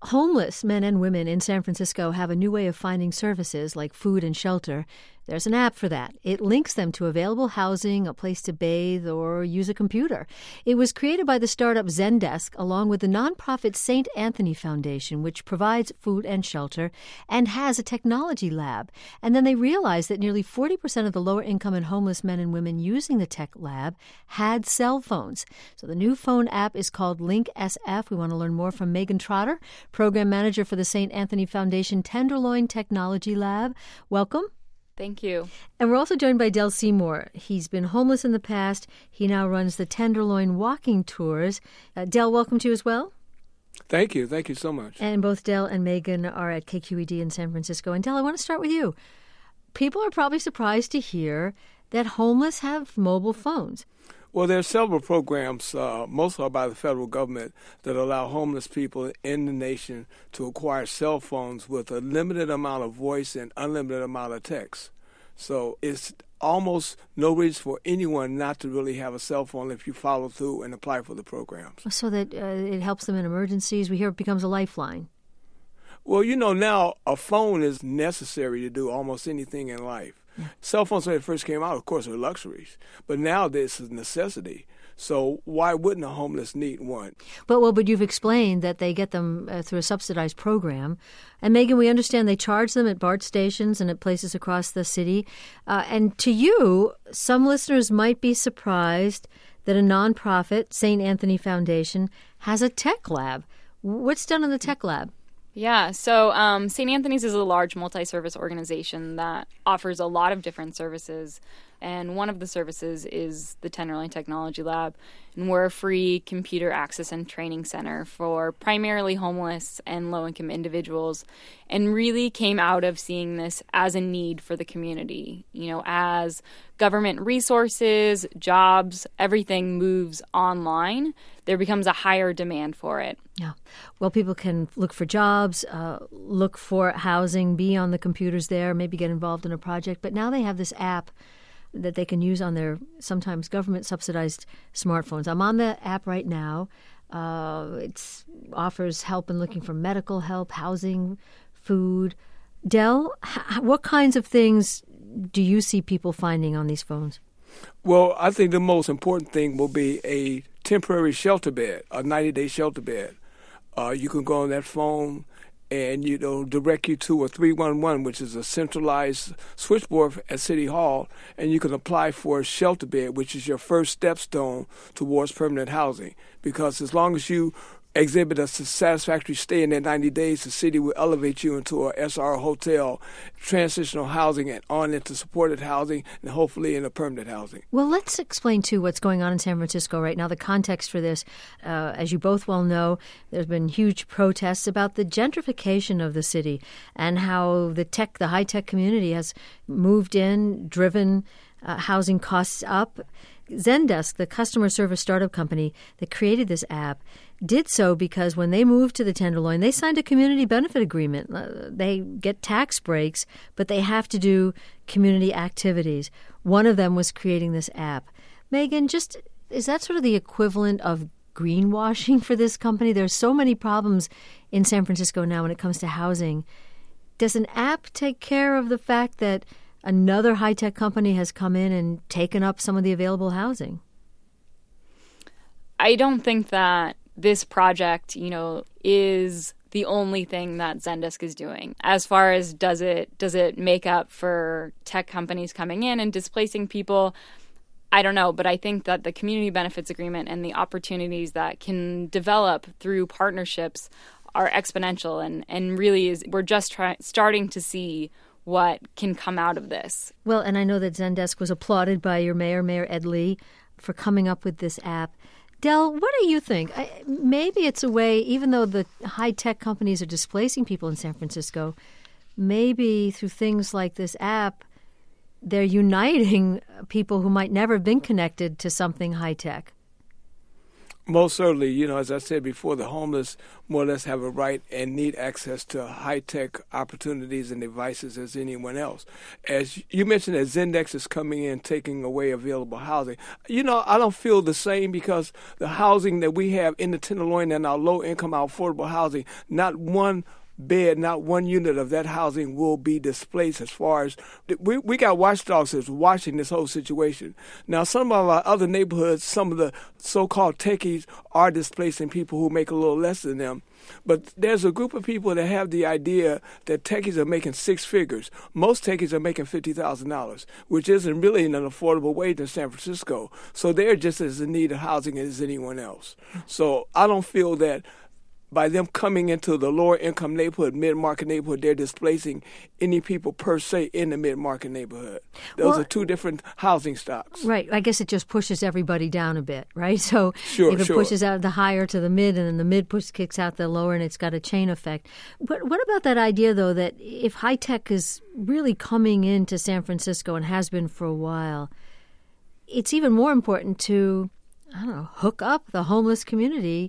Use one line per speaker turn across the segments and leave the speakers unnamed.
Homeless men and women in San Francisco have a new way of finding services like food and shelter. There's an app for that. It links them to available housing, a place to bathe, or use a computer. It was created by the startup Zendesk along with the nonprofit St. Anthony Foundation, which provides food and shelter and has a technology lab. And then they realized that nearly 40% of the lower income and homeless men and women using the tech lab had cell phones. So the new phone app is called Link SF. We want to learn more from Megan Trotter, Program Manager for the St. Anthony Foundation Tenderloin Technology Lab. Welcome.
Thank you.
And we're also joined by Del Seymour. He's been homeless in the past. He now runs the Tenderloin Walking Tours. Del, welcome to you as well.
Thank you. Thank you so much.
And both Del and Megan are at KQED in San Francisco. And Del, I want to start with you. People are probably surprised to hear that homeless have mobile phones.
Well, there are several programs, most are by the federal government, that allow homeless people in the nation to acquire cell phones with a limited amount of voice and unlimited amount of text. So it's almost no reason for anyone not to really have a cell phone if you follow through and apply for the programs. So
that it helps them in emergencies. We hear it becomes a lifeline.
Well, now a phone is necessary to do almost anything in life. Yeah. Cell phones, when they first came out, of course, were luxuries. But now this is a necessity. So why wouldn't a homeless need one?
But you've explained that they get them through a subsidized program. And, Megan, we understand they charge them at BART stations and at places across the city. And to you, some listeners might be surprised that a nonprofit, St. Anthony Foundation, has a tech lab. What's done in the tech lab?
Yeah, so St. Anthony's is a large multi-service organization that offers a lot of different services, and one of the services is the Tenderloin Technology Lab, and we're a free computer access and training center for primarily homeless and low-income individuals, and really came out of seeing this as a need for the community. As government resources, jobs, everything moves online, there becomes a higher demand for it.
Yeah. Well, people can look for jobs, look for housing, be on the computers there, maybe get involved in a project. But now they have this app that they can use on their sometimes government-subsidized smartphones. I'm on the app right now. It offers help in looking for medical help, housing, food. Del, what kinds of things do you see people finding on these phones?
Well, I think the most important thing will be a temporary shelter bed, a 90-day shelter bed. You can go on that phone and it'll direct you to a 311, which is a centralized switchboard at City Hall, and you can apply for a shelter bed, which is your first stepstone towards permanent housing. Because as long as you exhibit a satisfactory stay in that 90 days, the city will elevate you into a SR hotel, transitional housing, and on into supported housing, and hopefully into permanent housing.
Well, let's explain, too, what's going on in San Francisco right now, the context for this. As you both well know, there's been huge protests about the gentrification of the city and how the high-tech community has moved in, driven housing costs up. Zendesk, the customer service startup company that created this app, did so because when they moved to the Tenderloin, they signed a community benefit agreement. They get tax breaks, but they have to do community activities. One of them was creating this app. Megan, is that sort of the equivalent of greenwashing for this company? There's so many problems in San Francisco now when it comes to housing. Does an app take care of the fact that another high-tech company has come in and taken up some of the available housing?
I don't think that this project, is the only thing that Zendesk is doing. As far as does it make up for tech companies coming in and displacing people, I don't know. But I think that the community benefits agreement and the opportunities that can develop through partnerships are exponential, and really we're just starting to see what can come out of this.
Well, and I know that Zendesk was applauded by your Mayor Ed Lee, for coming up with this app. Del, what do you think? Maybe it's a way, even though the high-tech companies are displacing people in San Francisco, maybe through things like this app, they're uniting people who might never have been connected to something high-tech.
Most certainly, as I said before, the homeless more or less have a right and need access to high-tech opportunities and devices as anyone else. As you mentioned that Zendex is coming in, taking away available housing. I don't feel the same because the housing that we have in the Tenderloin and our low-income, our affordable housing, not one bed, not one unit of that housing will be displaced as far as we got watchdogs that's watching this whole situation. Now, some of our other neighborhoods, some of the so-called techies are displacing people who make a little less than them. But there's a group of people that have the idea that techies are making six figures. Most techies are making $50,000, which isn't really an affordable wage in San Francisco. So they're just as in need of housing as anyone else. So I don't feel that by them coming into the lower income neighborhood, mid-market neighborhood, they're displacing any people per se in the mid-market neighborhood. Those are two different housing stocks.
Right. I guess it just pushes everybody down a bit, right? So
Sure.
pushes out the higher to the mid, and then the mid kicks out the lower, and it's got a chain effect. But what about that idea, though, that if high tech is really coming into San Francisco and has been for a while, it's even more important to, hook up the homeless community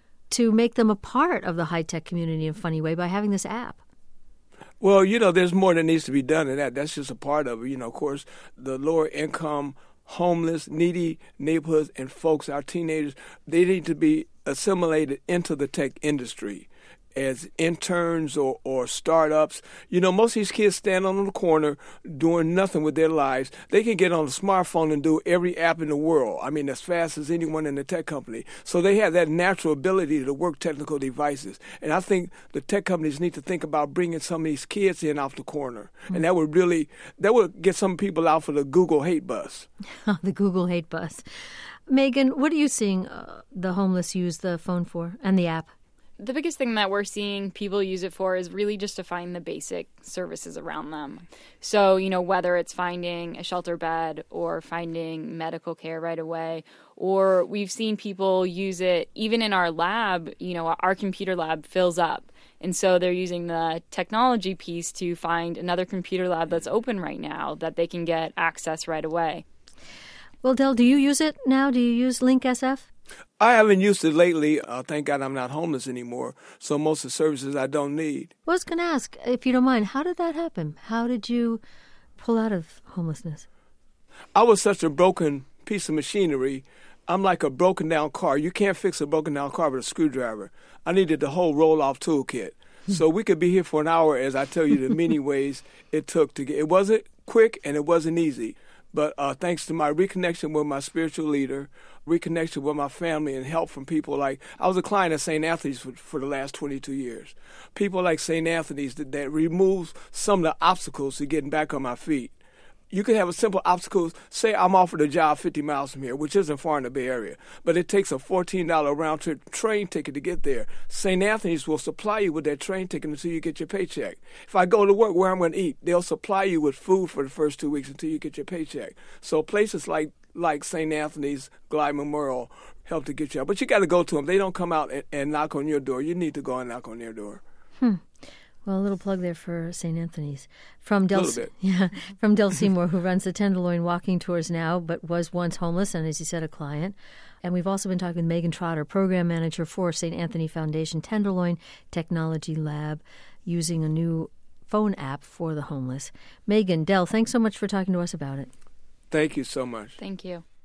to make them a part of the high-tech community in a funny way by having this app?
Well, there's more that needs to be done in that. That's just a part of it. Of course, the lower income, homeless, needy neighborhoods and folks, our teenagers, they need to be assimilated into the tech industry as interns or startups. Most of these kids stand on the corner doing nothing with their lives. They can get on a smartphone and do every app in the world. As fast as anyone in the tech company. So they have that natural ability to work technical devices. And I think the tech companies need to think about bringing some of these kids in off the corner. And that would get some people out for the Google hate bus.
The Google hate bus. Megan, what are you seeing the homeless use the phone for and the app?
The biggest thing that we're seeing people use it for is really just to find the basic services around them. So, whether it's finding a shelter bed or finding medical care right away, or we've seen people use it even in our lab, our computer lab fills up. And so they're using the technology piece to find another computer lab that's open right now that they can get access right away.
Well, Del, do you use it now? Do you use LinkSF?
I haven't used it lately. Thank God I'm not homeless anymore. So most of the services I don't need.
Well, I was going to ask, if you don't mind, how did that happen? How did you pull out of homelessness?
I was such a broken piece of machinery. I'm like a broken down car. You can't fix a broken down car with a screwdriver. I needed the whole roll-off toolkit. So we could be here for an hour as I tell you the many ways it took to get. It wasn't quick and it wasn't easy. But thanks to my reconnection with my spiritual leader, reconnection with my family, and help from people like, I was a client at St. Anthony's for the last 22 years. People like St. Anthony's that remove some of the obstacles to getting back on my feet. You can have a simple obstacle. Say I'm offered a job 50 miles from here, which isn't far in the Bay Area, but it takes a $14 round-trip train ticket to get there. St. Anthony's will supply you with that train ticket until you get your paycheck. If I go to work, where I'm going to eat, they'll supply you with food for the first 2 weeks until you get your paycheck. So places like St. Anthony's, Glide Memorial help to get you out. But you got to go to them. They don't come out and knock on your door. You need to go and knock on their door.
Well, a little plug there for St. Anthony's. From Del Seymour, who runs the Tenderloin walking tours now, but was once homeless and, as he said, a client. And we've also been talking with Megan Trotter, program manager for St. Anthony Foundation Tenderloin Technology Lab, using a new phone app for the homeless. Megan, Del, thanks so much for talking to us about it.
Thank you so much.
Thank you.